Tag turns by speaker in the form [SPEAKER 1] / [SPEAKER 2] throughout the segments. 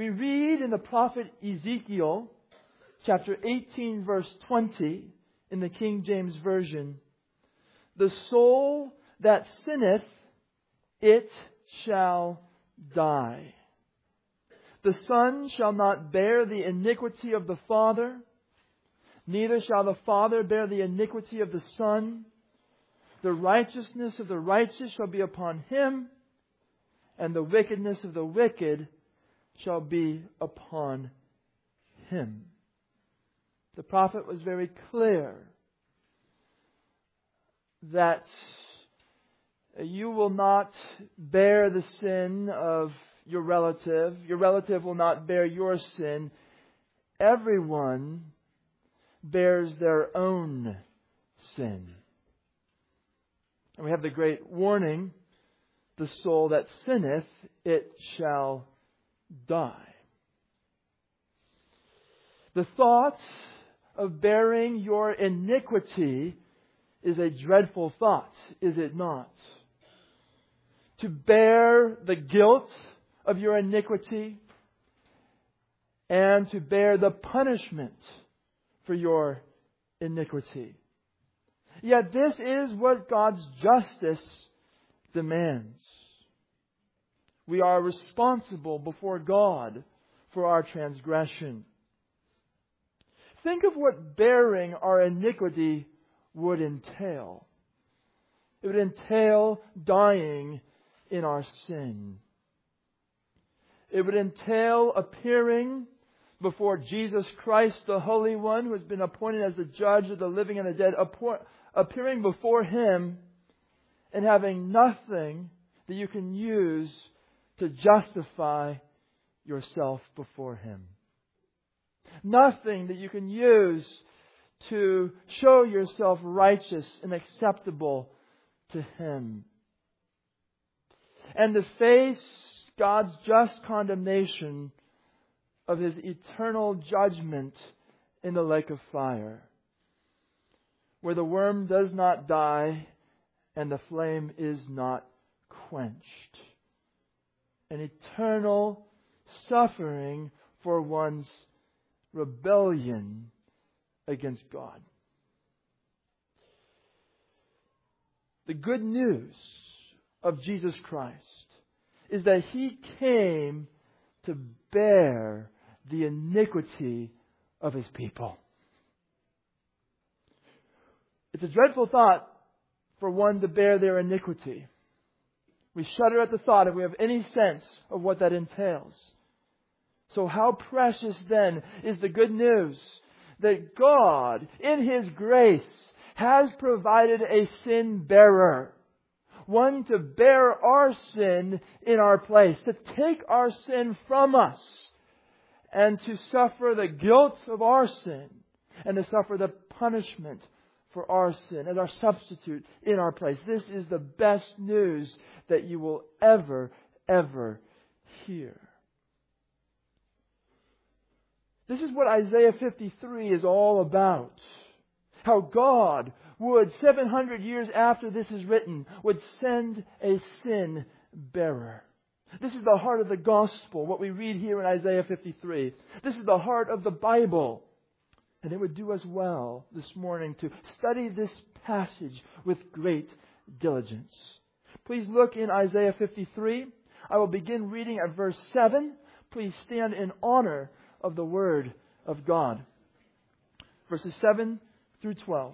[SPEAKER 1] We read in the prophet Ezekiel, chapter 18, verse 20, in the King James Version, "The soul that sinneth, it shall die. The Son shall not bear the iniquity of the Father, neither shall the Father bear the iniquity of the Son. The righteousness of the righteous shall be upon him, and the wickedness of the wicked shall be upon him." The prophet was very clear that you will not bear the sin of your relative. Your relative will not bear your sin. Everyone bears their own sin. And we have the great warning, "The soul that sinneth, it shall die." The thought of bearing your iniquity is a dreadful thought, is it not? To bear the guilt of your iniquity and to bear the punishment for your iniquity. Yet this is what God's justice demands. We are responsible before God for our transgression. Think of what bearing our iniquity would entail. It would entail dying in our sin. It would entail appearing before Jesus Christ, the Holy One, who has been appointed as the judge of the living and the dead, appearing before Him and having nothing that you can use to justify yourself before Him. Nothing that you can use to show yourself righteous and acceptable to Him. And to face God's just condemnation of His eternal judgment in the lake of fire, where the worm does not die and the flame is not quenched. An eternal suffering for one's rebellion against God. The good news of Jesus Christ is that He came to bear the iniquity of His people. It's a dreadful thought for one to bear their iniquity. We shudder at the thought if we have any sense of what that entails. So how precious then is the good news that God, in His grace, has provided a sin bearer. One to bear our sin in our place, to take our sin from us, and to suffer the guilt of our sin, and to suffer the punishment for our sin as our substitute in our place. This is the best news that you will ever hear. This is what Isaiah 53 is all about. How God would, 700 years after this is written, would send a sin bearer. This is the heart of the gospel, what we read here in Isaiah 53. This is the heart of the Bible. And it would do us well this morning to study this passage with great diligence. Please look in Isaiah 53. I will begin reading at verse 7. Please stand in honor of the Word of God. Verses 7 through 12.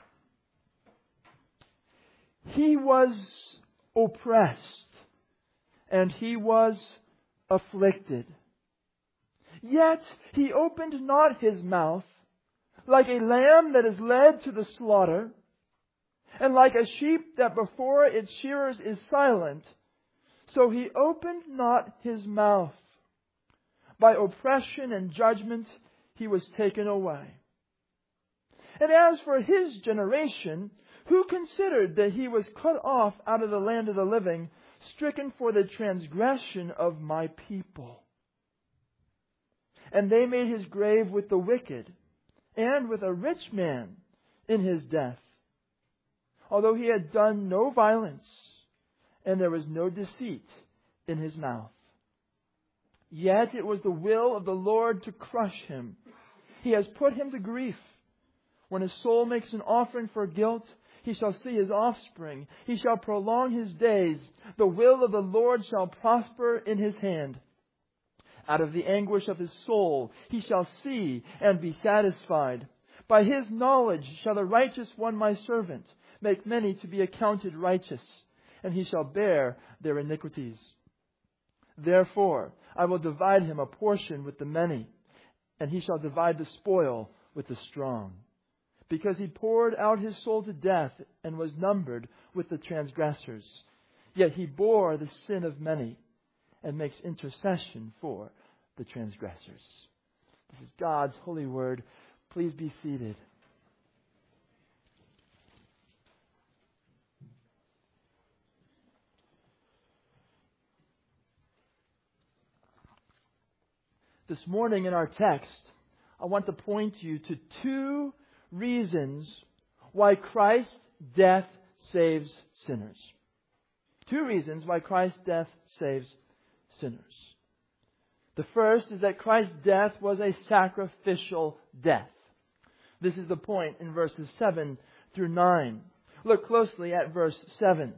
[SPEAKER 1] He was oppressed and He was afflicted. Yet He opened not His mouth. Like a lamb that is led to the slaughter, and like a sheep that before its shearers is silent, so He opened not His mouth. By oppression and judgment He was taken away. And as for His generation, who considered that He was cut off out of the land of the living, stricken for the transgression of my people? And they made His grave with the wicked, and with a rich man in his death, although he had done no violence, and there was no deceit in his mouth. Yet it was the will of the Lord to crush him. He has put him to grief. When his soul makes an offering for guilt, he shall see his offspring. He shall prolong his days. The will of the Lord shall prosper in his hand. Out of the anguish of his soul he shall see and be satisfied. By his knowledge shall the righteous one, my servant, make many to be accounted righteous, and he shall bear their iniquities. Therefore I will divide him a portion with the many, and he shall divide the spoil with the strong. Because he poured out his soul to death and was numbered with the transgressors. Yet he bore the sin of many and makes intercession for the transgressors. This is God's holy word. Please be seated. This morning in our text, I want to point you to two reasons why Christ's death saves sinners. Two reasons why Christ's death saves sinners. The first is that Christ's death was a sacrificial death. This is the point in verses 7 through 9. Look closely at verse 7.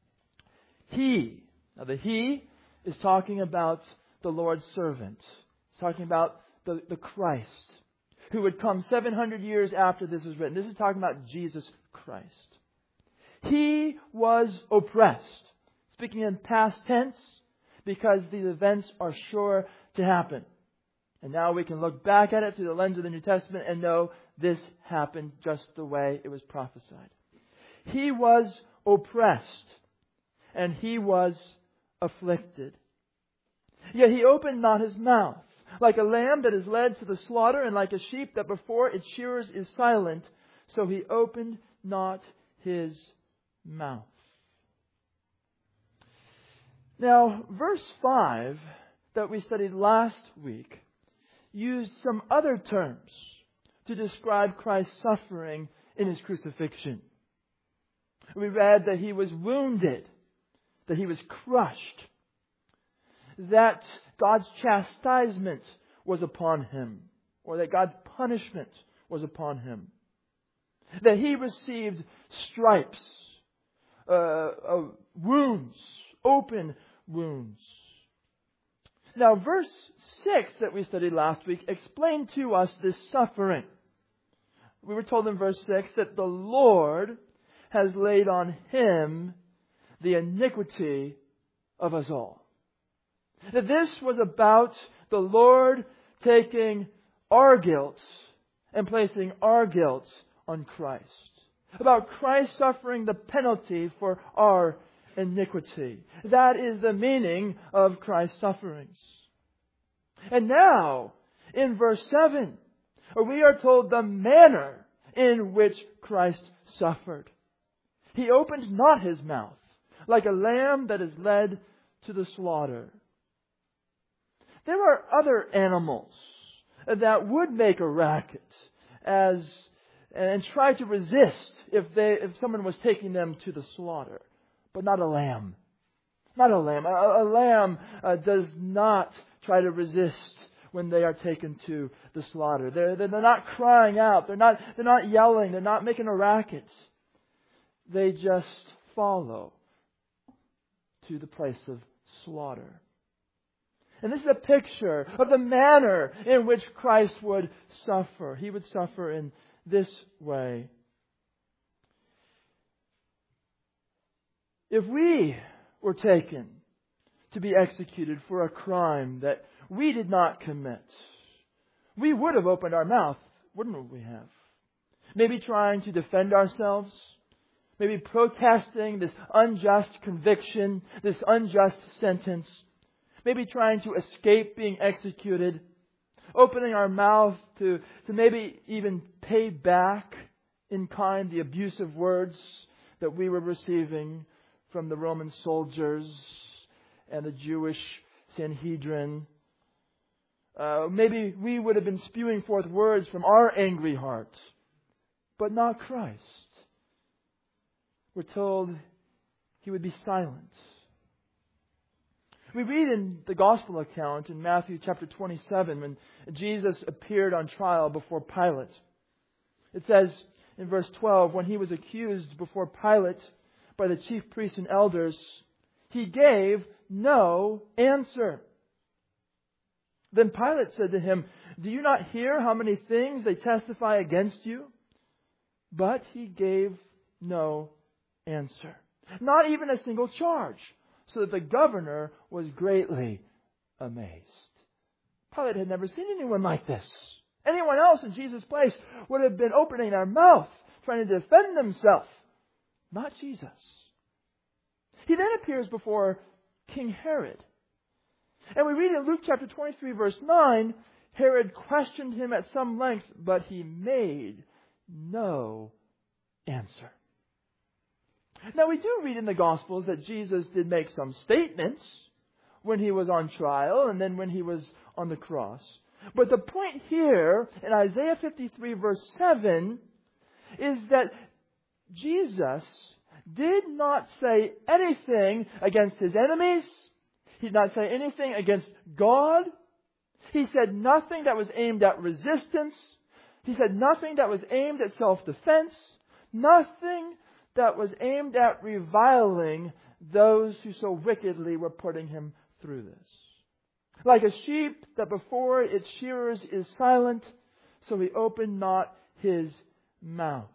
[SPEAKER 1] Now the He is talking about the Lord's servant. It's talking about the Christ, who would come 700 years after this was written. This is talking about Jesus Christ. He was oppressed. Speaking in past tense, because these events are sure to happen. And now we can look back at it through the lens of the New Testament and know this happened just the way it was prophesied. He was oppressed and he was afflicted. Yet he opened not his mouth. Like a lamb that is led to the slaughter, and like a sheep that before its shearers is silent, so he opened not his mouth. Now, verse 5 that we studied last week used some other terms to describe Christ's suffering in his crucifixion. We read that he was wounded, that he was crushed, that God's chastisement was upon him, or that God's punishment was upon him, that he received stripes, wounds, open wounds. Now, verse 6 that we studied last week explained to us this suffering. We were told in verse 6 that the Lord has laid on him the iniquity of us all. That this was about the Lord taking our guilt and placing our guilt on Christ. About Christ suffering the penalty for our iniquity. That is the meaning of Christ's sufferings. And now, in verse 7, we are told the manner in which Christ suffered. He opened not his mouth, like a lamb that is led to the slaughter. There are other animals that would make a racket and try to resist if someone was taking them to the slaughter, but not a lamb. Not a lamb. A lamb does not try to resist when they are taken to the slaughter. They're not crying out. They're not yelling. They're not making a racket. They just follow to the place of slaughter. And this is a picture of the manner in which Christ would suffer. He would suffer in this way. If we were taken to be executed for a crime that we did not commit, we would have opened our mouth, wouldn't we have? Maybe trying to defend ourselves. Maybe protesting this unjust conviction, this unjust sentence. Maybe trying to escape being executed. Opening our mouth to maybe even pay back in kind the abusive words that we were receiving from the Roman soldiers and the Jewish Sanhedrin. Maybe we would have been spewing forth words from our angry hearts, but not Christ. We're told He would be silent. We read in the Gospel account in Matthew chapter 27 when Jesus appeared on trial before Pilate. It says in verse 12, when He was accused before Pilate by the chief priests and elders, He gave no answer. Then Pilate said to Him, "Do you not hear how many things they testify against you?" But He gave no answer. Not even a single charge, so that the governor was greatly amazed. Pilate had never seen anyone like this. Anyone else in Jesus' place would have been opening their mouth, trying to defend themselves. Not Jesus. He then appears before King Herod. And we read in Luke chapter 23, verse 9, Herod questioned him at some length, but he made no answer. Now we do read in the Gospels that Jesus did make some statements when He was on trial and then when He was on the cross. But the point here in Isaiah 53 verse 7 is that Jesus did not say anything against His enemies. He did not say anything against God. He said nothing that was aimed at resistance. He said nothing that was aimed at self-defense. Nothing that was aimed at reviling those who so wickedly were putting Him through this. Like a sheep that before its shearers is silent, so He opened not His mouth.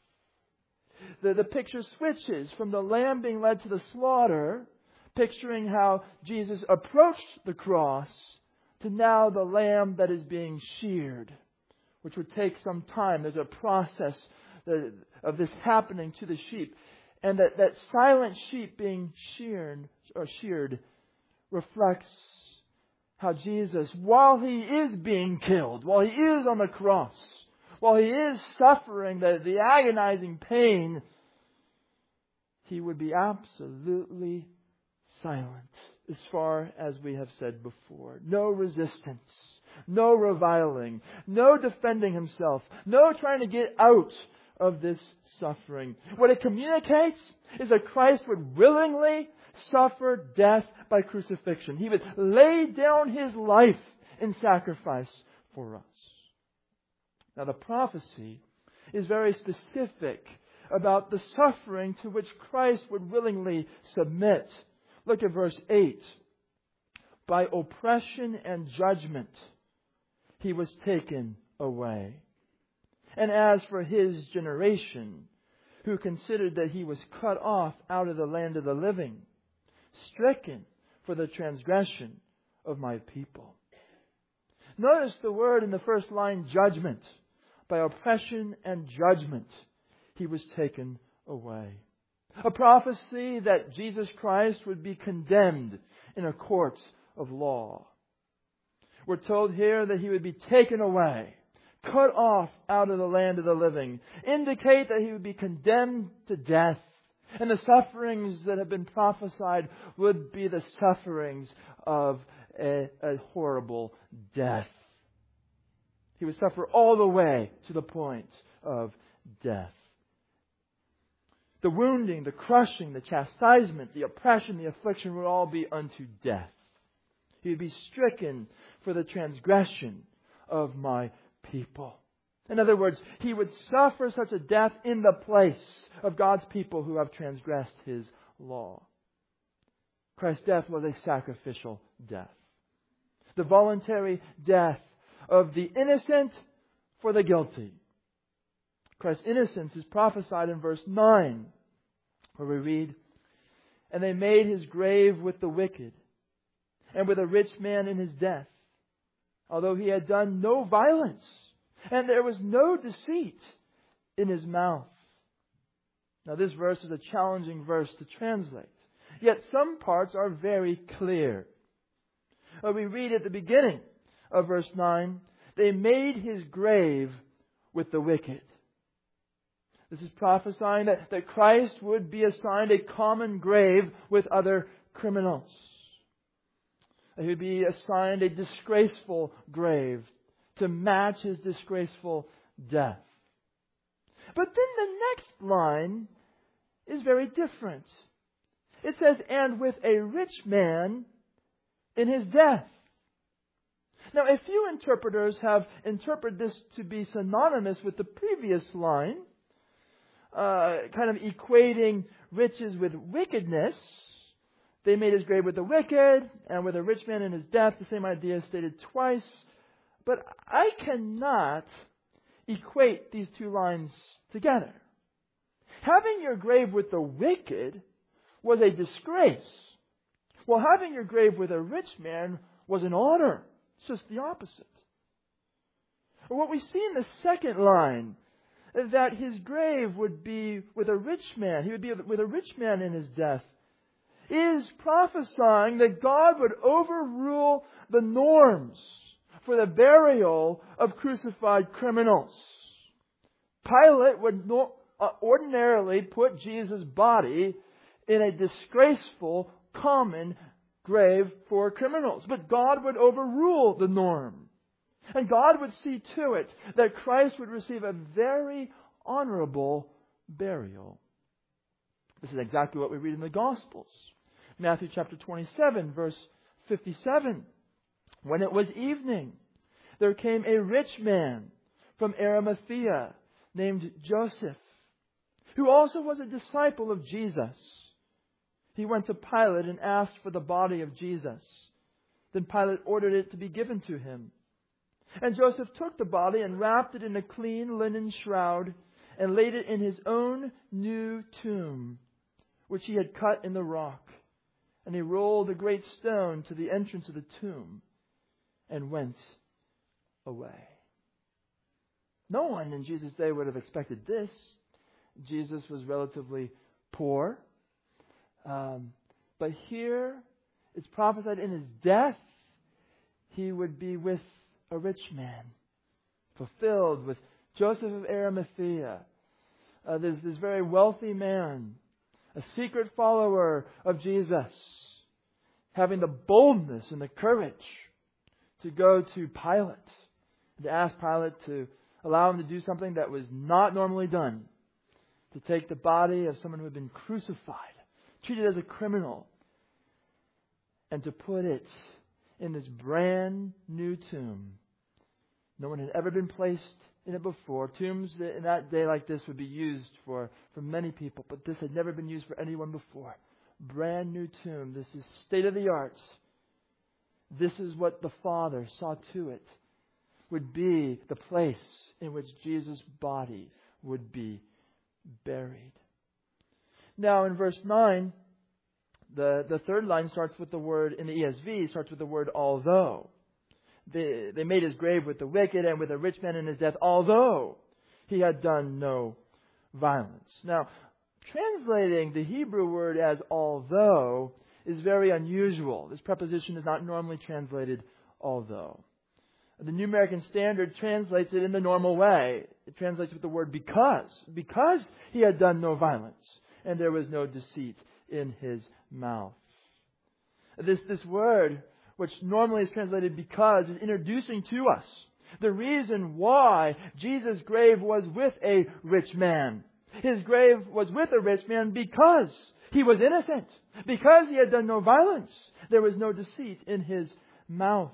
[SPEAKER 1] The picture switches from the lamb being led to the slaughter, picturing how Jesus approached the cross, to now the lamb that is being sheared, which would take some time. There's a process of this happening to the sheep. And that silent sheep being sheared reflects how Jesus, while He is being killed, while He is on the cross, while He is suffering the agonizing pain, He would be absolutely silent, as far as we have said before. No resistance, no reviling, no defending Himself, no trying to get out of this suffering. What it communicates is that Christ would willingly suffer death by crucifixion. He would lay down His life in sacrifice for us. Now the prophecy is very specific about the suffering to which Christ would willingly submit. Look at verse 8. By oppression and judgment He was taken away. And as for His generation, who considered that He was cut off out of the land of the living, stricken for the transgression of my people. Notice the word in the first line, judgment. By oppression and judgment He was taken away. A prophecy that Jesus Christ would be condemned in a court of law. We're told here that He would be taken away, cut off out of the land of the living, indicate that He would be condemned to death. And the sufferings that have been prophesied would be the sufferings of a horrible death. He would suffer all the way to the point of death. The wounding, the crushing, the chastisement, the oppression, the affliction would all be unto death. He would be stricken for the transgression of my people. In other words, He would suffer such a death in the place of God's people who have transgressed His law. Christ's death was a sacrificial death. The voluntary death of the innocent for the guilty. Christ's innocence is prophesied in verse 9, where we read, "And they made His grave with the wicked, and with a rich man in his death, although he had done no violence, and there was no deceit in his mouth." Now this verse is a challenging verse to translate. Yet some parts are very clear. We read at the beginning of verse 9, "They made His grave with the wicked." This is prophesying that Christ would be assigned a common grave with other criminals. He would be assigned a disgraceful grave to match His disgraceful death. But then the next line is very different. It says, "And with a rich man in His death. Now, a few interpreters have interpreted this to be synonymous with the previous line, kind of equating riches with wickedness. They made His grave with the wicked, and with a rich man in his death, the same idea is stated twice. But I cannot equate these two lines together. Having your grave with the wicked was a disgrace, while having your grave with a rich man was an honor. It's just the opposite. What we see in the second line is that his grave would be with a rich man. He would be with a rich man in his death. Is prophesying that God would overrule the norms for the burial of crucified criminals. Pilate would ordinarily put Jesus' body in a disgraceful, common grave for criminals. But God would overrule the norm. And God would see to it that Christ would receive a very honorable burial. This is exactly what we read in the Gospels. Matthew chapter 27, verse 57. When it was evening, there came a rich man from Arimathea named Joseph, who also was a disciple of Jesus. He went to Pilate and asked for the body of Jesus. Then Pilate ordered it to be given to him. And Joseph took the body and wrapped it in a clean linen shroud and laid it in his own new tomb, which he had cut in the rock. And he rolled a great stone to the entrance of the tomb and went away. No one in Jesus' day would have expected this. Jesus was relatively poor. But here, it's prophesied in his death, he would be with a rich man, fulfilled with Joseph of Arimathea, this very wealthy man, a secret follower of Jesus, having the boldness and the courage to go to Pilate, to ask Pilate to allow him to do something that was not normally done, to take the body of someone who had been crucified, treated as a criminal, and to put it in this brand new tomb. No one had ever been placed in it before. Tombs in that day like this would be used for many people, but this had never been used for anyone before. Brand new tomb. This is state of the art. This is what the Father saw to it would be the place in which Jesus' body would be buried. Now in verse 9, the third line starts with the word, in the ESV, starts with the word although. They made his grave with the wicked and with a rich man in his death, although he had done no violence. Now, translating the Hebrew word as although is very unusual. This preposition is not normally translated although. The New American Standard translates it in the normal way. It translates with the word because. Because he had done no violence and there was no deceit in his mouth. This word, which normally is translated because, is introducing to us the reason why Jesus' grave was with a rich man. His grave was with a rich man because he was innocent. Because he had done no violence. There was no deceit in his mouth.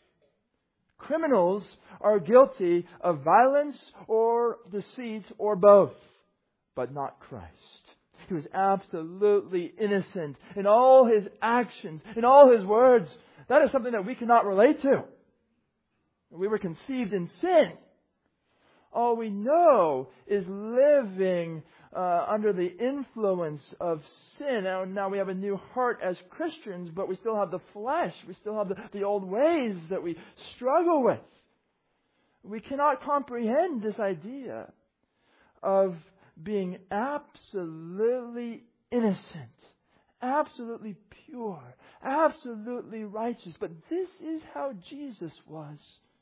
[SPEAKER 1] Criminals are guilty of violence or deceit or both, but not Christ. He was absolutely innocent in all his actions, in all his words. That is something that we cannot relate to. We were conceived in sin. All we know is living under the influence of sin. Now we have a new heart as Christians, but we still have the flesh. We still have the old ways that we struggle with. We cannot comprehend this idea of being absolutely innocent, absolutely pure, absolutely righteous. But this is how Jesus was.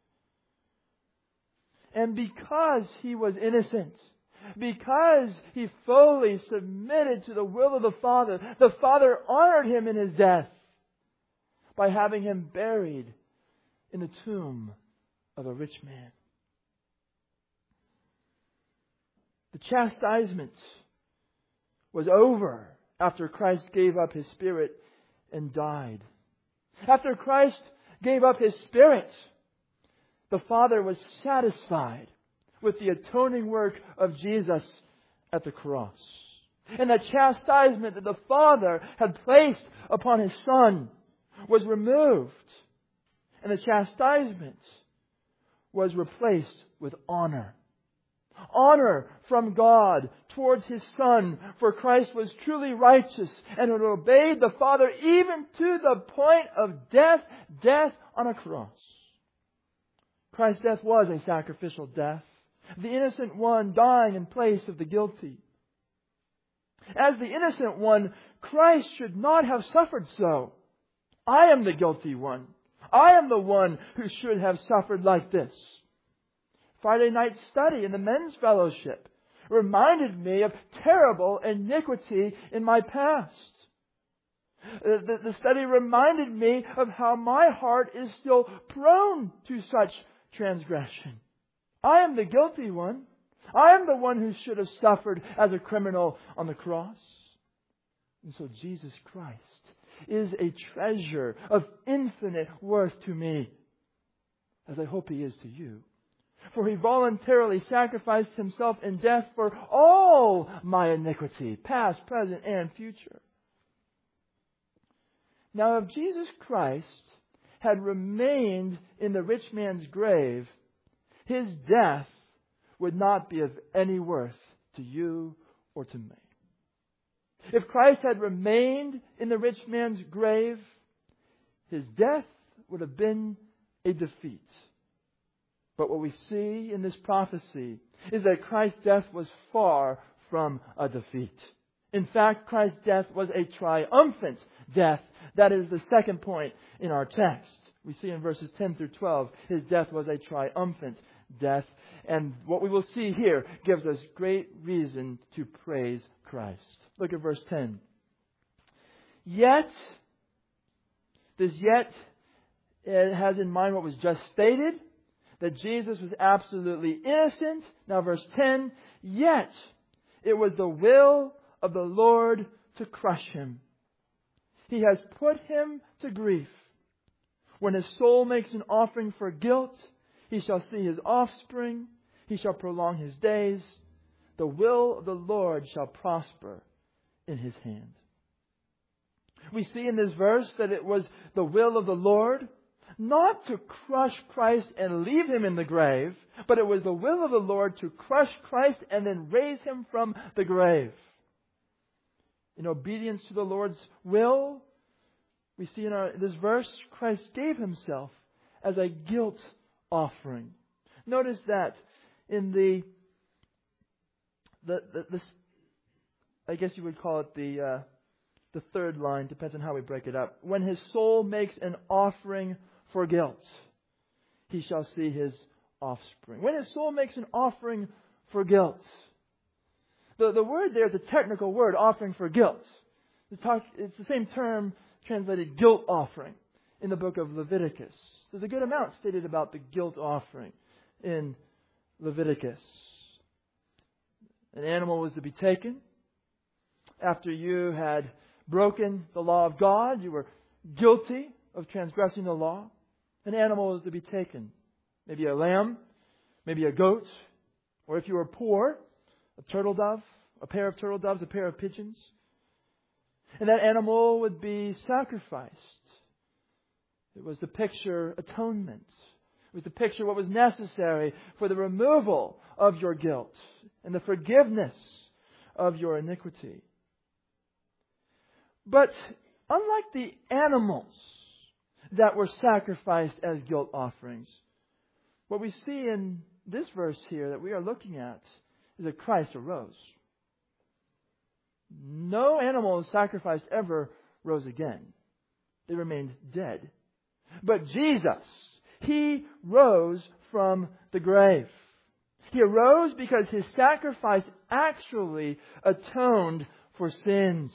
[SPEAKER 1] And because he was innocent, because he fully submitted to the will of the Father honored him in his death by having him buried in the tomb of a rich man. The chastisement was over after Christ gave up his spirit and died. After Christ gave up His Spirit, the Father was satisfied with the atoning work of Jesus at the cross. And the chastisement that the Father had placed upon His Son was removed. And the chastisement was replaced with honor. Honor from God towards His Son, for Christ was truly righteous and had obeyed the Father even to the point of death on a cross. Christ's death was a sacrificial death, the innocent one dying in place of the guilty. As the innocent one, Christ should not have suffered so. I am the guilty one. I am the one who should have suffered like this. Friday night study in the men's fellowship reminded me of terrible iniquity in my past. The study reminded me of how my heart is still prone to such transgression. I am the guilty one. I am the one who should have suffered as a criminal on the cross. And so Jesus Christ is a treasure of infinite worth to me, as I hope He is to you. For He voluntarily sacrificed Himself in death for all my iniquity, past, present, and future. Now, if Jesus Christ had remained in the rich man's grave, His death would not be of any worth to you or to me. If Christ had remained in the rich man's grave, His death would have been a defeat. But what we see in this prophecy is that Christ's death was far from a defeat. In fact, Christ's death was a triumphant death. That is the second point in our text. We see in verses 10 through 12, His death was a triumphant death. And what we will see here gives us great reason to praise Christ. Look at verse 10. Yet, this yet, it has in mind what was just stated, that Jesus was absolutely innocent. Now verse 10, yet it was the will of the Lord to crush Him. He has put Him to grief. When His soul makes an offering for guilt, He shall see His offspring. He shall prolong His days. The will of the Lord shall prosper in His hand. We see in this verse that it was the will of the Lord not to crush Christ and leave Him in the grave, but it was the will of the Lord to crush Christ and then raise Him from the grave. In obedience to the Lord's will, we see in this verse, Christ gave Himself as a guilt offering. Notice that in the I guess you would call it the third line, depends on how we break it up. When His soul makes an offering for guilt, He shall see His offspring. When His soul makes an offering for guilt. The word there is a technical word, offering for guilt. It's the same term translated guilt offering in the book of Leviticus. There's a good amount stated about the guilt offering in Leviticus. An animal was to be taken. After you had broken the law of God, you were guilty of transgressing the law. An animal was to be taken. Maybe a lamb, maybe a goat, or if you were poor, a turtle dove, a pair of turtle doves, a pair of pigeons. And that animal would be sacrificed. It was to picture atonement. It was to picture what was necessary for the removal of your guilt and the forgiveness of your iniquity. But unlike the animals that were sacrificed as guilt offerings, what we see in this verse here that we are looking at is that Christ arose. No animal sacrificed ever rose again. They remained dead. But Jesus, He rose from the grave. He arose because His sacrifice actually atoned for sins.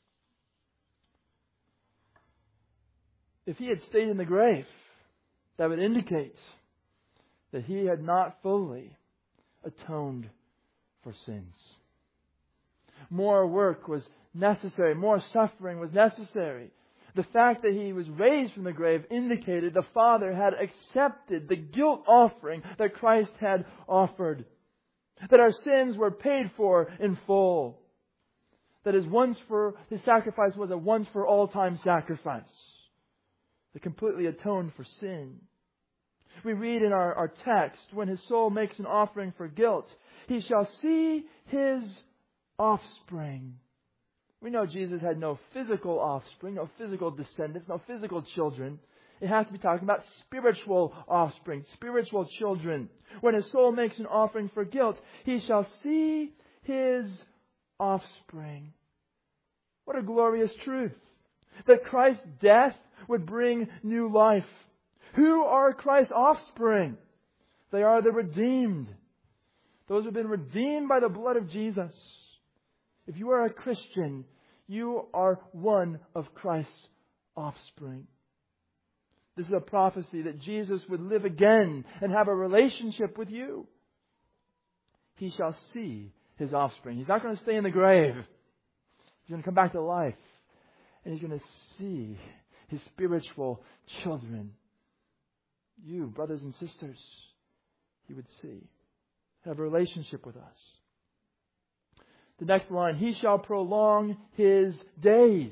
[SPEAKER 1] If He had stayed in the grave, that would indicate that He had not fully atoned for sins. More work was necessary. More suffering was necessary The fact that He was raised from the grave indicated the Father had accepted the guilt offering that Christ had offered. That our sins were paid for in full. That His sacrifice was a once for all time sacrifice that completely atoned for sin. We read in our text, when His soul makes an offering for guilt, He shall see His offspring. We know Jesus had no physical offspring, no physical descendants, no physical children. It has to be talking about spiritual offspring, spiritual children. When His soul makes an offering for guilt, He shall see His offspring. What a glorious truth. That Christ's death would bring new life. Who are Christ's offspring? They are the redeemed. Those who have been redeemed by the blood of Jesus. If you are a Christian, you are one of Christ's offspring. This is a prophecy that Jesus would live again and have a relationship with you. He shall see His offspring. He's not going to stay in the grave. He's going to come back to life. And He's going to see His spiritual children. You, brothers and sisters, He would see. Have a relationship with us. The next line, He shall prolong His days.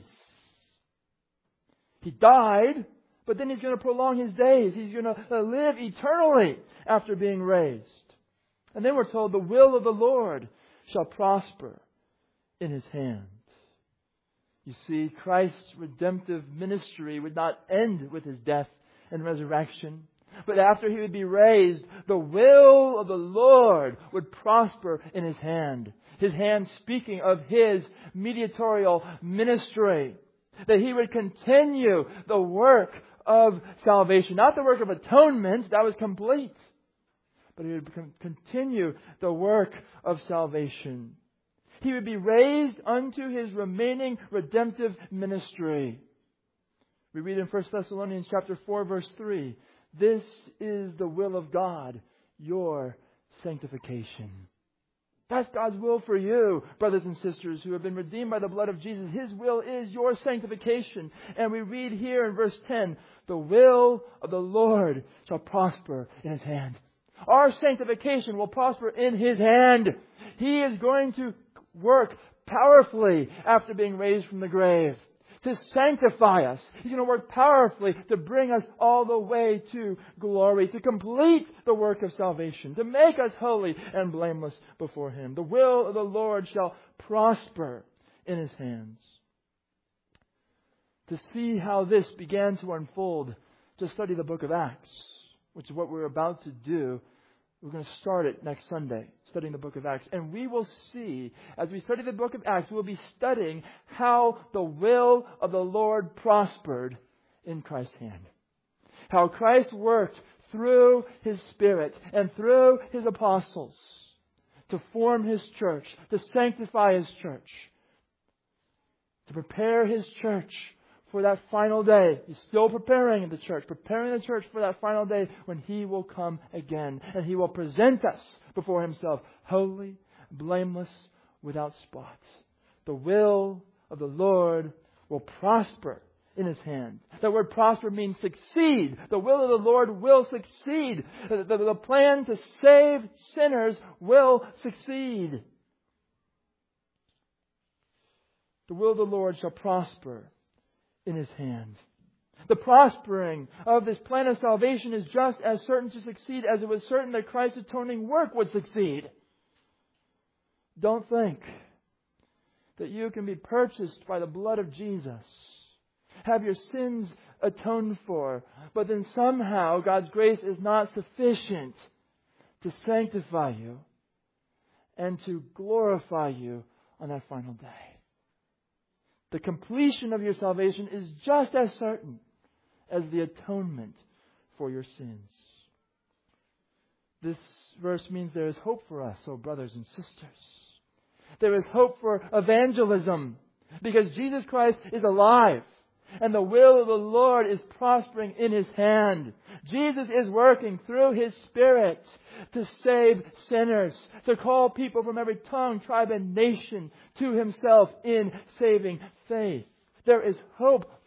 [SPEAKER 1] He died, but then He's going to prolong His days. He's going to live eternally after being raised. And then we're told the will of the Lord shall prosper in His hand. You see, Christ's redemptive ministry would not end with His death and resurrection. But after He would be raised, the will of the Lord would prosper in His hand. His hand speaking of His mediatorial ministry. That He would continue the work of salvation. Not the work of atonement, that was complete. But He would continue the work of salvation. He would be raised unto His remaining redemptive ministry. We read in 1 Thessalonians chapter 4, verse 3, this is the will of God, your sanctification. That's God's will for you, brothers and sisters who have been redeemed by the blood of Jesus. His will is your sanctification. And we read here in verse 10, the will of the Lord shall prosper in His hand. Our sanctification will prosper in His hand. He is going to work powerfully after being raised from the grave to sanctify us. He's going to work powerfully to bring us all the way to glory, to complete the work of salvation, to make us holy and blameless before Him. The will of the Lord shall prosper in His hands. To see how this began to unfold, just study the book of Acts, which is what we're about to do. We're going to start it next Sunday, studying the book of Acts. And we will see, as we study the book of Acts, we'll be studying how the will of the Lord prospered in Christ's hand. How Christ worked through His Spirit and through His apostles to form His church, to sanctify His church, to prepare His church for that final day. He's still preparing the church for that final day when He will come again. And He will present us before Himself holy, blameless, without spot. The will of the Lord will prosper in His hand. The word prosper means succeed. The will of the Lord will succeed. The plan to save sinners will succeed. The will of the Lord shall prosper in His hand. The prospering of this plan of salvation is just as certain to succeed as it was certain that Christ's atoning work would succeed. Don't think that you can be purchased by the blood of Jesus, have your sins atoned for, but then somehow God's grace is not sufficient to sanctify you and to glorify you on that final day. The completion of your salvation is just as certain as the atonement for your sins. This verse means there is hope for us, oh brothers and sisters. There is hope for evangelism because Jesus Christ is alive and the will of the Lord is prospering in His hand. Jesus is working through His Spirit to save sinners, to call people from every tongue, tribe, and nation to Himself in saving faith. There is hope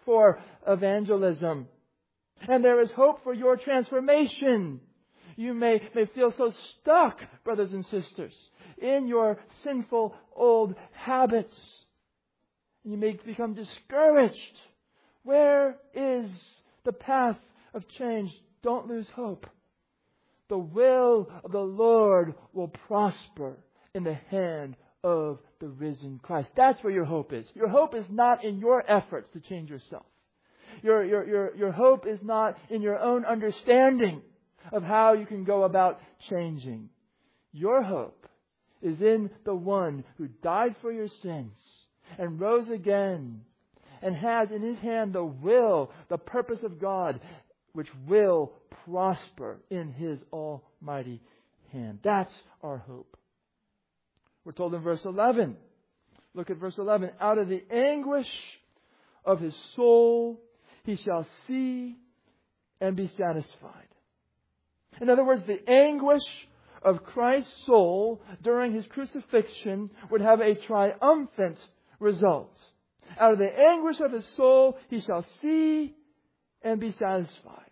[SPEAKER 1] for evangelism. And there is hope for your transformation. You may feel so stuck, brothers and sisters, in your sinful old habits. You may become discouraged. Where is the path of change? Don't lose hope. The will of the Lord will prosper in the hand of the risen Christ. That's where your hope is. Your hope is not in your efforts to change yourself. Your hope is not in your own understanding of how you can go about changing. Your hope is in the one who died for your sins and rose again and has in His hand the will, the purpose of God, which will prosper in His almighty hand. That's our hope. We're told in verse 11. Look at verse 11. Out of the anguish of his soul he shall see and be satisfied. In other words, the anguish of Christ's soul during His crucifixion would have a triumphant result. Out of the anguish of his soul he shall see and be satisfied.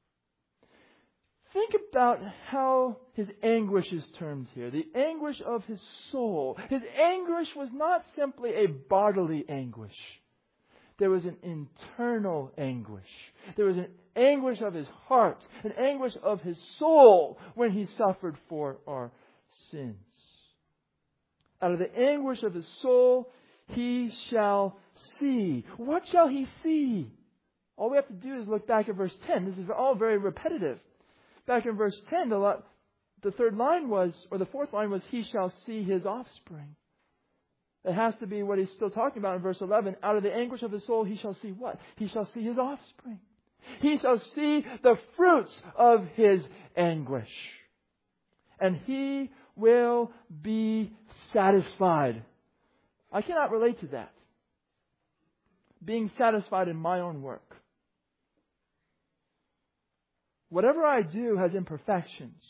[SPEAKER 1] Think about how his anguish is termed here. The anguish of his soul. His anguish was not simply a bodily anguish. There was an internal anguish. There was an anguish of his heart, an anguish of his soul when he suffered for our sins. Out of the anguish of his soul he shall see. What shall he see? All we have to do is look back at verse 10. This is all very repetitive. Back in verse 10, the third line was, or the fourth line was, he shall see his offspring. It has to be what he's still talking about in verse 11. Out of the anguish of his soul, he shall see what? He shall see his offspring. He shall see the fruits of his anguish. And he will be satisfied. I cannot relate to that. Being satisfied in my own work. Whatever I do has imperfections.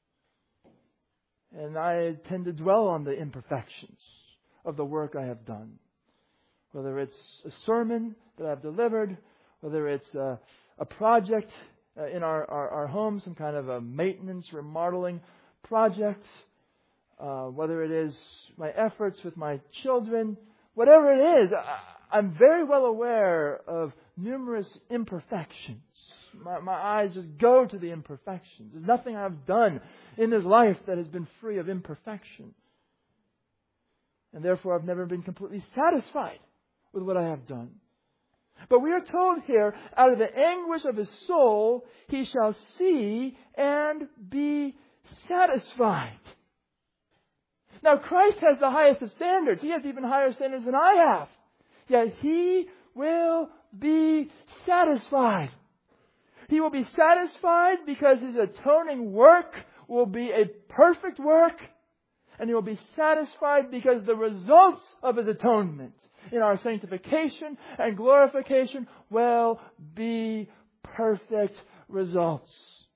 [SPEAKER 1] And I tend to dwell on the imperfections of the work I have done. Whether it's a sermon that I've delivered, whether it's a project in our home, some kind of a maintenance, remodeling project, whether it is my efforts with my children, whatever it is, I'm very well aware of numerous imperfections. My eyes just go to the imperfections. There's nothing I've done in this life that has been free of imperfection. And therefore I've never been completely satisfied with what I have done. But we are told here, out of the anguish of his soul, he shall see and be satisfied. Now Christ has the highest of standards. He has even higher standards than I have. Yet he will be satisfied. He will be satisfied because his atoning work will be a perfect work. And he will be satisfied because the results of his atonement in our sanctification and glorification will be perfect results.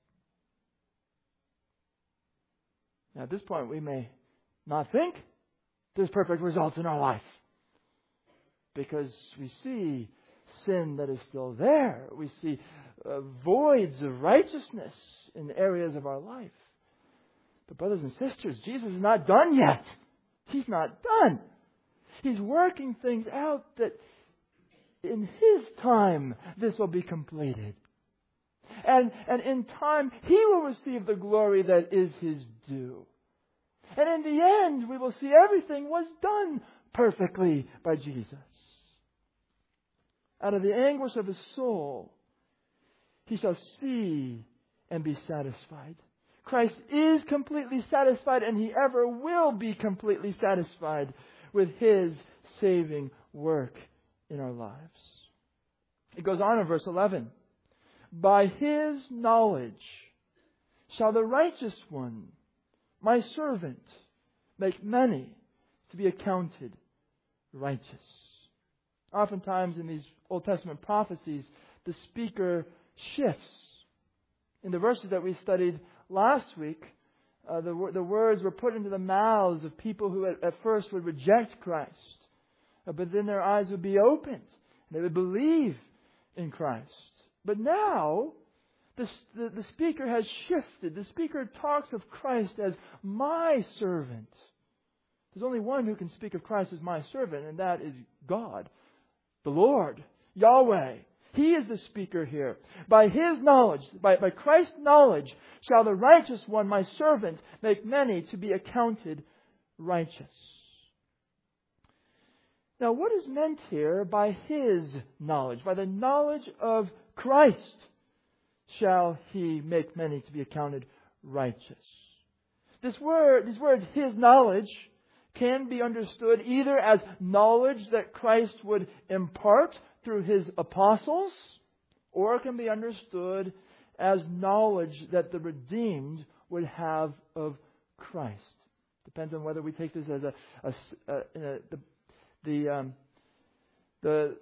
[SPEAKER 1] Now at this point we may not think there's perfect results in our life. Because we see sin that is still there. We see voids of righteousness in areas of our life. But brothers and sisters, Jesus is not done yet. He's not done. He's working things out that in His time this will be completed. And in time He will receive the glory that is His due. And in the end we will see everything was done perfectly by Jesus. Out of the anguish of his soul, he shall see and be satisfied. Christ is completely satisfied, and he ever will be completely satisfied with his saving work in our lives. It goes on in verse 11. By his knowledge shall the righteous one, my servant, make many to be accounted righteous. Oftentimes in these Old Testament prophecies, the speaker shifts. In the verses that we studied last week, the words were put into the mouths of people who at first would reject Christ. But then their eyes would be opened. They would believe in Christ. But now, the speaker has shifted. The speaker talks of Christ as my servant. There's only one who can speak of Christ as my servant, and that is God, the Lord, Yahweh. He is the speaker here. By His knowledge, by Christ's knowledge, shall the righteous one, my servant, make many to be accounted righteous. Now, what is meant here by His knowledge? By the knowledge of Christ shall He make many to be accounted righteous. These words, His knowledge, can be understood either as knowledge that Christ would impart through His apostles, or it can be understood as knowledge that the redeemed would have of Christ. Depends on whether we take this as the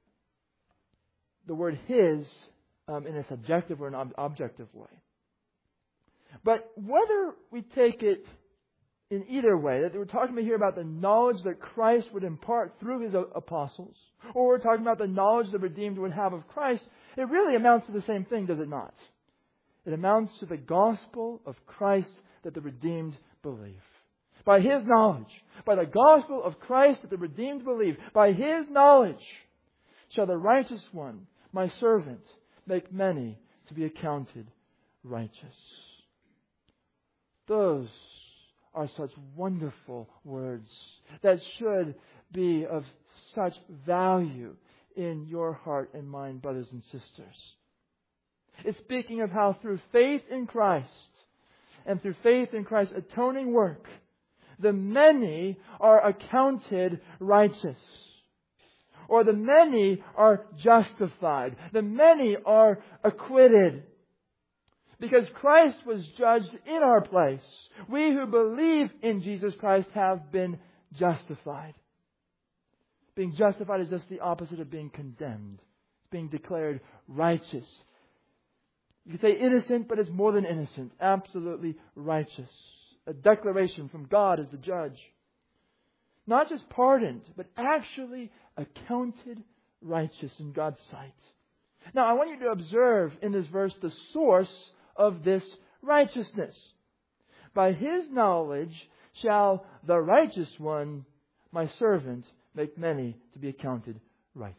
[SPEAKER 1] word His in a subjective or an objective way. But whether we take it in either way, that we're talking here about the knowledge that Christ would impart through His apostles, or we're talking about the knowledge the redeemed would have of Christ, it really amounts to the same thing, does it not? It amounts to the gospel of Christ that the redeemed believe. By His knowledge, by the gospel of Christ that the redeemed believe, by His knowledge shall the righteous one, my servant, make many to be accounted righteous. Those are such wonderful words that should be of such value in your heart and mind, brothers and sisters. It's speaking of how through faith in Christ and through faith in Christ's atoning work, the many are accounted righteous. Or the many are justified. The many are acquitted. Because Christ was judged in our place. We who believe in Jesus Christ have been justified. Being justified is just the opposite of being condemned. It's being declared righteous. You could say innocent, but it's more than innocent. Absolutely righteous. A declaration from God as the judge. Not just pardoned, but actually accounted righteous in God's sight. Now, I want you to observe in this verse the source of this righteousness. By His knowledge shall the righteous one, my servant, make many to be accounted righteous.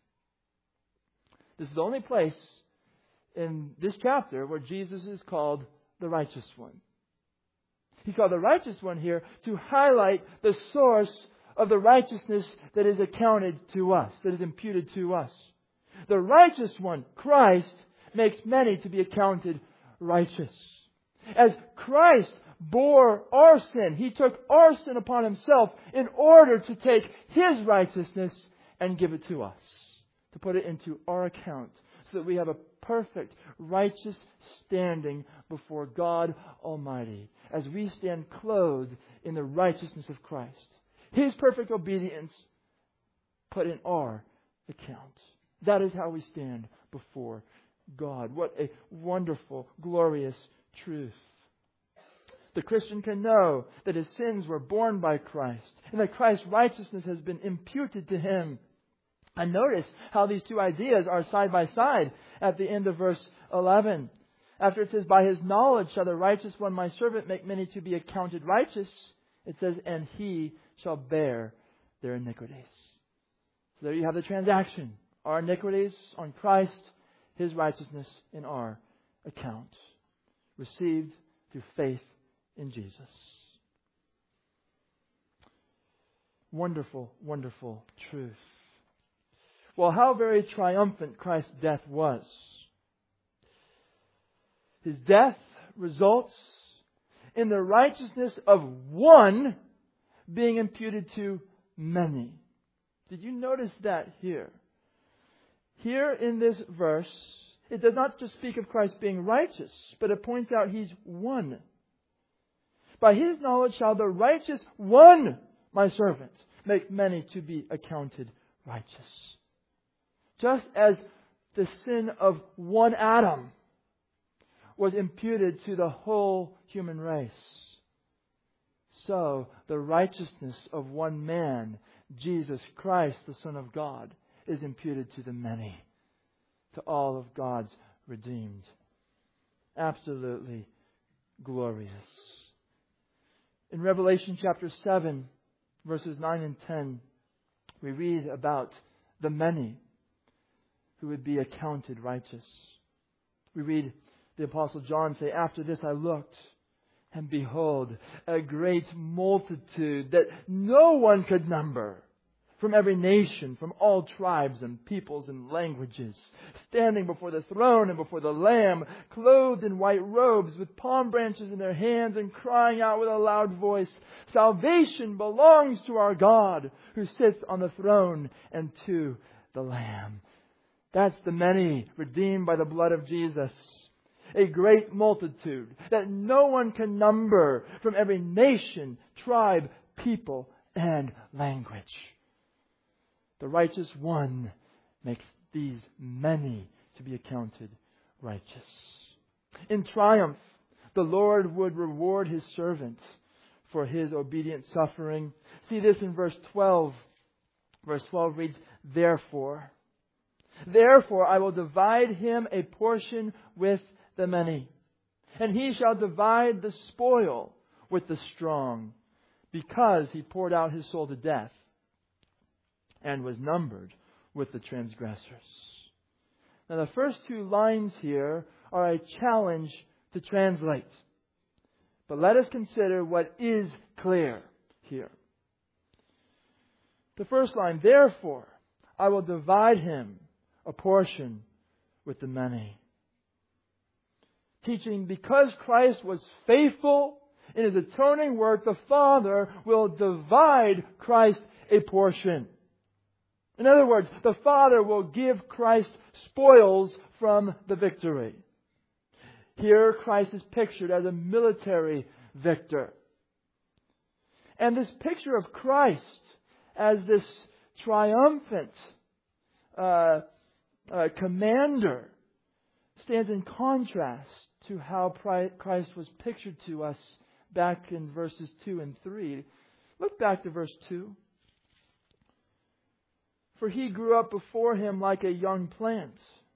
[SPEAKER 1] This is the only place in this chapter where Jesus is called the righteous one. He's called the righteous one here to highlight the source of the righteousness that is accounted to us, that is imputed to us. The righteous one, Christ, makes many to be accounted righteous. As Christ bore our sin, He took our sin upon Himself in order to take His righteousness and give it to us, to put it into our account, so that we have a perfect, righteous standing before God Almighty, as we stand clothed in the righteousness of Christ. His perfect obedience put in our account. That is how we stand before God. What a wonderful, glorious truth. The Christian can know that his sins were borne by Christ, and that Christ's righteousness has been imputed to him. And notice how these two ideas are side by side at the end of verse 11. After it says, by His knowledge shall the righteous one, my servant, make many to be accounted righteous, it says, and He shall bear their iniquities. So there you have the transaction. Our iniquities on Christ, His righteousness in our account. Received through faith in Jesus. Wonderful, wonderful truth. Well, how very triumphant Christ's death was. His death results in the righteousness of one being imputed to many. Did you notice that here? Here in this verse, it does not just speak of Christ being righteous, but it points out He's one. By His knowledge shall the righteous one, my servant, make many to be accounted righteous. Just as the sin of one Adam was imputed to the whole human race, so the righteousness of one man, Jesus Christ, the Son of God, is imputed to the many. to all of God's redeemed. Absolutely glorious. In Revelation chapter 7, verses 9 and 10, we read about the many who would be accounted righteous. We read the Apostle John say, "After this I looked, and behold, a great multitude that no one could number, from every nation, from all tribes and peoples and languages, standing before the throne and before the Lamb, clothed in white robes, with palm branches in their hands, and crying out with a loud voice, 'Salvation belongs to our God, who sits on the throne, and to the Lamb.'" That's the many redeemed by the blood of Jesus. A great multitude that no one can number, from every nation, tribe, people, and language. The righteous one makes these many to be accounted righteous. In triumph, the Lord would reward His servant for his obedient suffering. See this in verse 12. Verse 12 reads, Therefore I will divide him a portion with the many, and he shall divide the spoil with the strong, because he poured out his soul to death and was numbered with the transgressors. Now the first two lines here are a challenge to translate. But let us consider what is clear here. The first line, Therefore I will divide him a portion with the many. Teaching, because Christ was faithful in His atoning work, the Father will divide Christ a portion. In other words, the Father will give Christ spoils from the victory. Here, Christ is pictured as a military victor. And this picture of Christ as this triumphant commander stands in contrast to how Christ was pictured to us back in verses 2 and 3. Look back to verse 2. For he grew up before him like a young plant,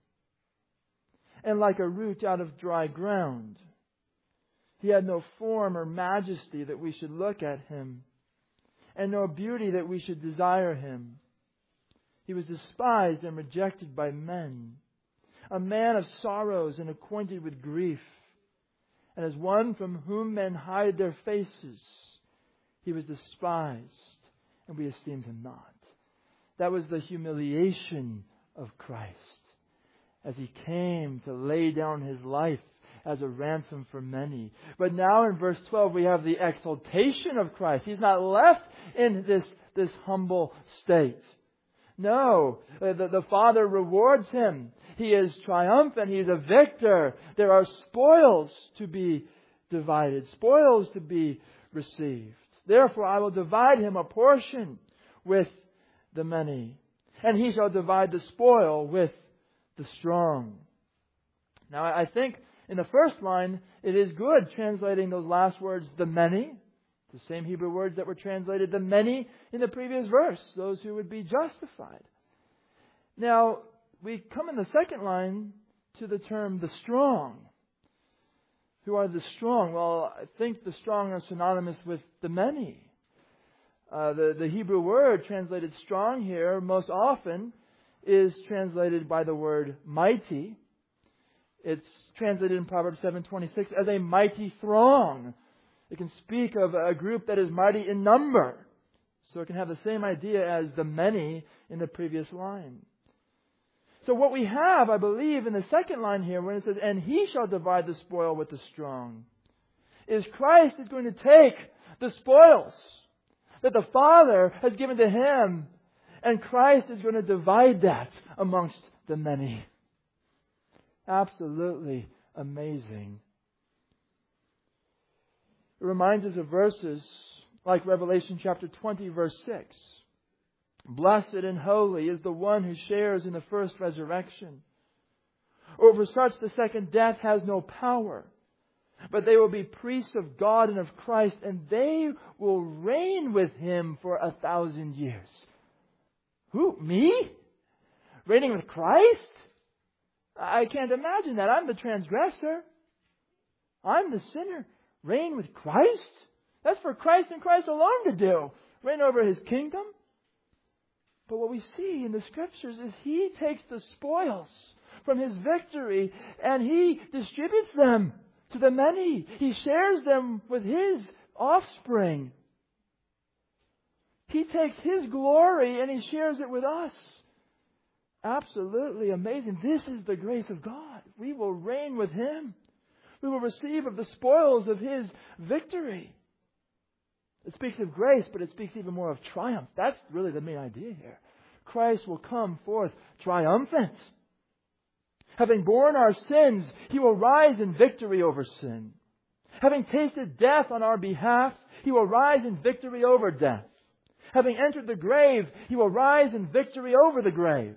[SPEAKER 1] and like a root out of dry ground. He had no form or majesty that we should look at him, and no beauty that we should desire him. He was despised and rejected by men, a man of sorrows and acquainted with grief. And as one from whom men hide their faces, he was despised, and we esteemed him not. That was the humiliation of Christ, as He came to lay down His life as a ransom for many. But now in verse 12 we have the exaltation of Christ. He's not left in this humble state. No, the Father rewards Him. He is triumphant. He is a victor. There are spoils to be divided, spoils to be received. Therefore I will divide Him a portion with the many, and He shall divide the spoil with the strong. Now I think in the first line it is good translating those last words, the many, the same Hebrew words that were translated the many in the previous verse, those who would be justified. Now we come in the second line to the term the strong. Who are the strong? Well, I think the strong are synonymous with the many. The Hebrew word translated strong here most often is translated by the word mighty. It's translated in Proverbs 7:26 as a mighty throng. It can speak of a group that is mighty in number. So it can have the same idea as the many in the previous line. So what we have, I believe, in the second line here, when it says, and He shall divide the spoil with the strong, is Christ is going to take the spoils that the Father has given to Him, and Christ is going to divide that amongst the many. Absolutely amazing. It reminds us of verses like Revelation chapter 20, verse 6. Blessed and holy is the one who shares in the first resurrection. Over such the second death has no power, but they will be priests of God and of Christ, and they will reign with Him for 1,000 years. Who? Me? Reigning with Christ? I can't imagine that. I'm the transgressor. I'm the sinner. Reign with Christ? That's for Christ and Christ alone to do. Reign over His kingdom. But what we see in the Scriptures is He takes the spoils from His victory and He distributes them to the many. He shares them with His offspring. He takes His glory and He shares it with us. Absolutely amazing. This is the grace of God. We will reign with Him. We will receive of the spoils of His victory. It speaks of grace, but it speaks even more of triumph. That's really the main idea here. Christ will come forth triumphant. Having borne our sins, He will rise in victory over sin. Having tasted death on our behalf, He will rise in victory over death. Having entered the grave, He will rise in victory over the grave.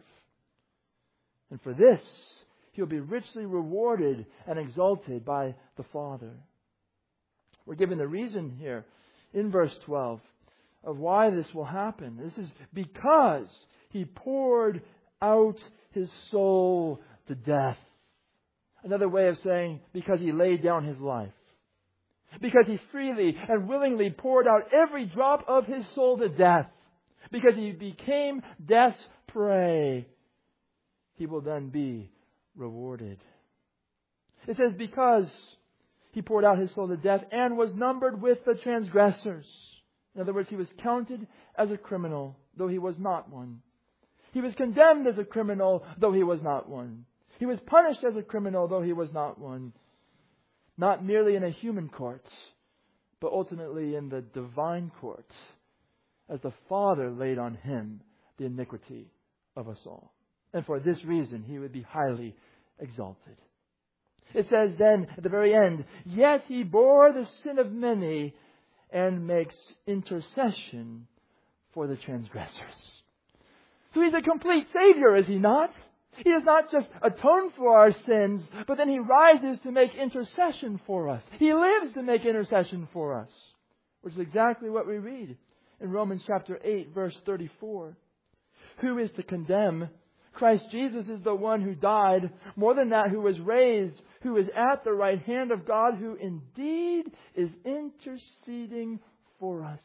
[SPEAKER 1] And for this, He'll be richly rewarded and exalted by the Father. We're given the reason here in verse 12 of why this will happen. This is because He poured out His soul to death. Another way of saying, because He laid down His life. Because He freely and willingly poured out every drop of His soul to death. Because He became death's prey. He will then be rewarded. It says, because He poured out His soul to death and was numbered with the transgressors. In other words, He was counted as a criminal, though He was not one. He was condemned as a criminal, though He was not one. He was punished as a criminal, though He was not one. Not merely in a human court, but ultimately in the divine court, as the Father laid on Him the iniquity of us all. And for this reason, He would be highly exalted. It says then at the very end, yet He bore the sin of many and makes intercession for the transgressors. So He's a complete Savior, is He not? He does not just atone for our sins, but then He rises to make intercession for us. He lives to make intercession for us, which is exactly what we read in Romans chapter 8, verse 34. Who is to condemn? Christ Jesus is the one who died, more than that, who was raised, who is at the right hand of God, who indeed is interceding for us.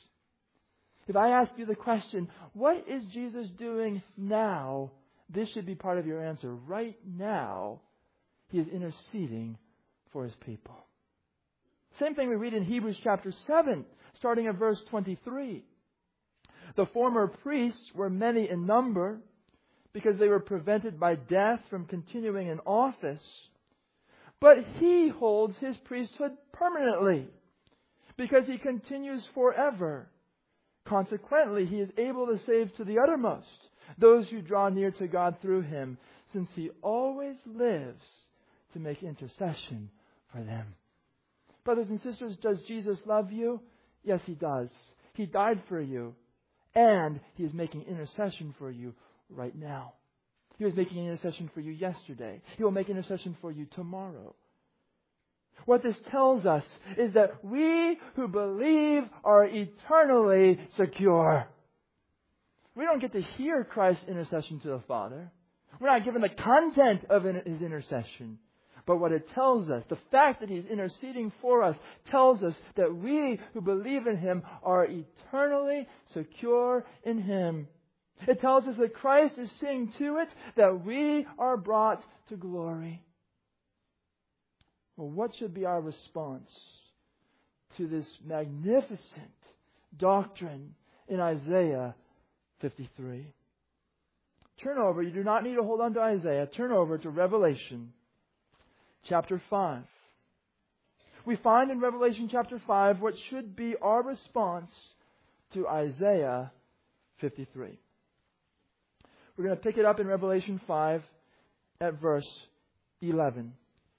[SPEAKER 1] If I ask you the question, what is Jesus doing now? This should be part of your answer. Right now, He is interceding for His people. Same thing we read in Hebrews chapter 7, starting at verse 23. The former priests were many in number, because they were prevented by death from continuing in office. But He holds His priesthood permanently, because He continues forever. Consequently, He is able to save to the uttermost those who draw near to God through Him, since He always lives to make intercession for them. Brothers and sisters, does Jesus love you? Yes, He does. He died for you, and He is making intercession for you right now. He was making intercession for you yesterday. He will make intercession for you tomorrow. What this tells us is that we who believe are eternally secure. We don't get to hear Christ's intercession to the Father. We're not given the content of His intercession. But what it tells us, the fact that He's interceding for us, tells us that we who believe in Him are eternally secure in Him. It tells us that Christ is seeing to it that we are brought to glory. Well, what should be our response to this magnificent doctrine in Isaiah 53? Turn over. You do not need to hold on to Isaiah. Turn over to Revelation chapter 5. We find in Revelation chapter 5 what should be our response to Isaiah 53. We're going to pick it up in Revelation 5 at verse 11.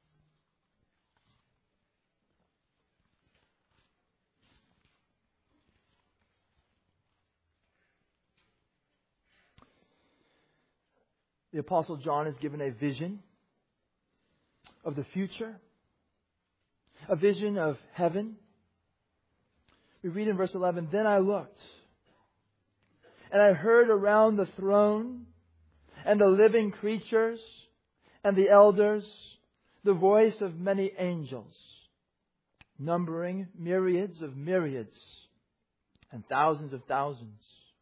[SPEAKER 1] The Apostle John is given a vision of the future, a vision of heaven. We read in verse 11, Then I looked, and I heard around the throne and the living creatures and the elders, the voice of many angels, numbering myriads of myriads and thousands of thousands,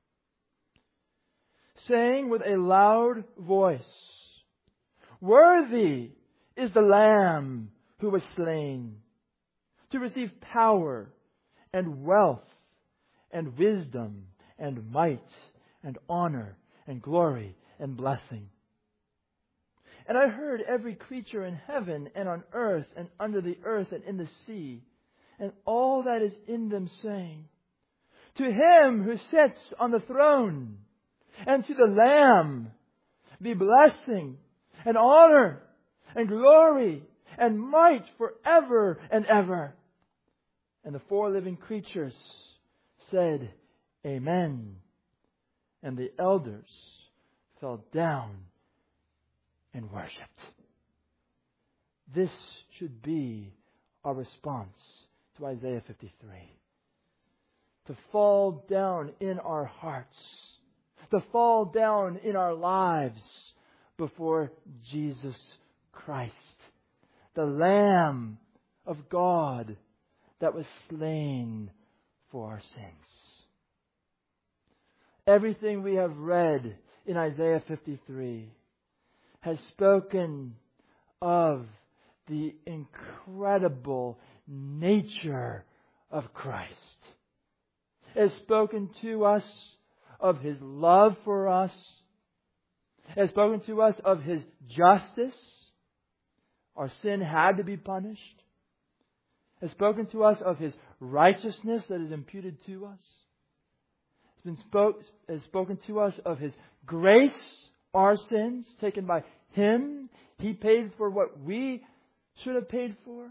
[SPEAKER 1] saying with a loud voice, "Worthy is the Lamb who was slain to receive power and wealth and wisdom and might and honor and glory and blessing." And I heard every creature in heaven and on earth and under the earth and in the sea, and all that is in them, saying, "To Him who sits on the throne and to the Lamb be blessing and honor and glory and might forever and ever." And the four living creatures said, "Amen." And the elders fell down and worshipped. This should be our response to Isaiah 53. To fall down in our hearts, to fall down in our lives before Jesus Christ, the Lamb of God that was slain for our sins. Everything we have read in Isaiah 53 has spoken of the incredible nature of Christ. It has spoken to us of His love for us. It has spoken to us of His justice. Our sin had to be punished. It has spoken to us of His righteousness that is imputed to us. It has spoken to us of His grace, our sins taken by Him. He paid for what we should have paid for.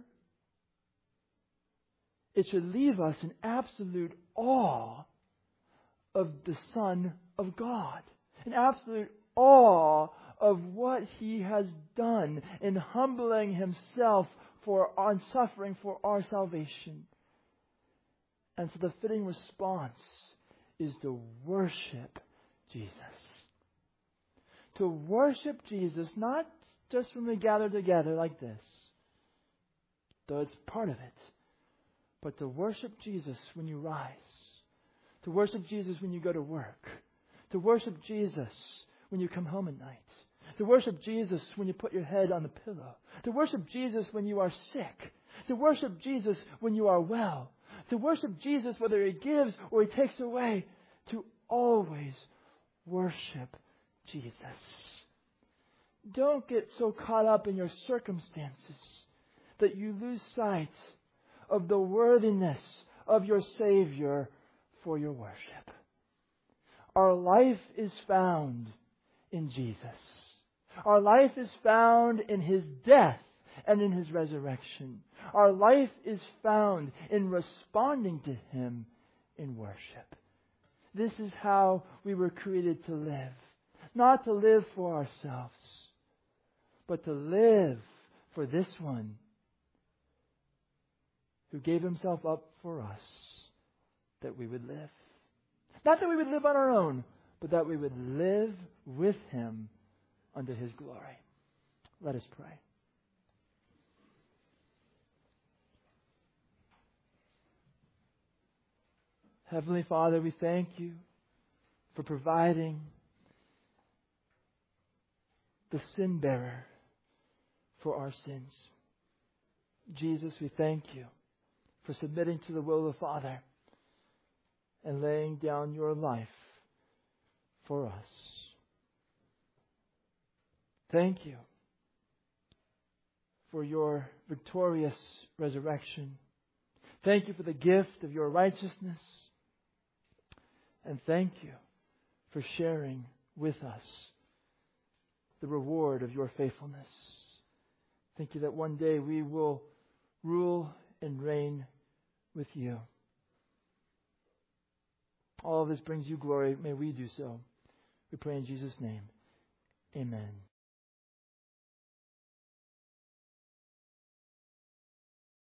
[SPEAKER 1] It should leave us in absolute awe of the Son of God. In absolute awe of what He has done in humbling Himself on suffering for our salvation. And so the fitting response is to worship Jesus. To worship Jesus, not just when we gather together like this, though it's part of it, but to worship Jesus when you rise. To worship Jesus when you go to work. To worship Jesus when you come home at night. To worship Jesus when you put your head on the pillow. To worship Jesus when you are sick. To worship Jesus when you are well. To worship Jesus whether He gives or He takes away. To always worship Jesus. Don't get so caught up in your circumstances that you lose sight of the worthiness of your Savior for your worship. Our life is found in Jesus. Our life is found in His death and in His resurrection. Our life is found in responding to Him in worship. This is how we were created to live. Not to live for ourselves, but to live for this one who gave Himself up for us, that we would live. Not that we would live on our own, but that we would live with Him unto His glory. Let us pray. Heavenly Father, we thank You for providing the sin bearer for our sins. Jesus, we thank You for submitting to the will of the Father and laying down Your life for us. Thank You for Your victorious resurrection. Thank You for the gift of Your righteousness. And thank You for sharing with us the reward of Your faithfulness. Thank You that one day we will rule and reign with You. All of this brings You glory. May we do so. We pray in Jesus' name. Amen.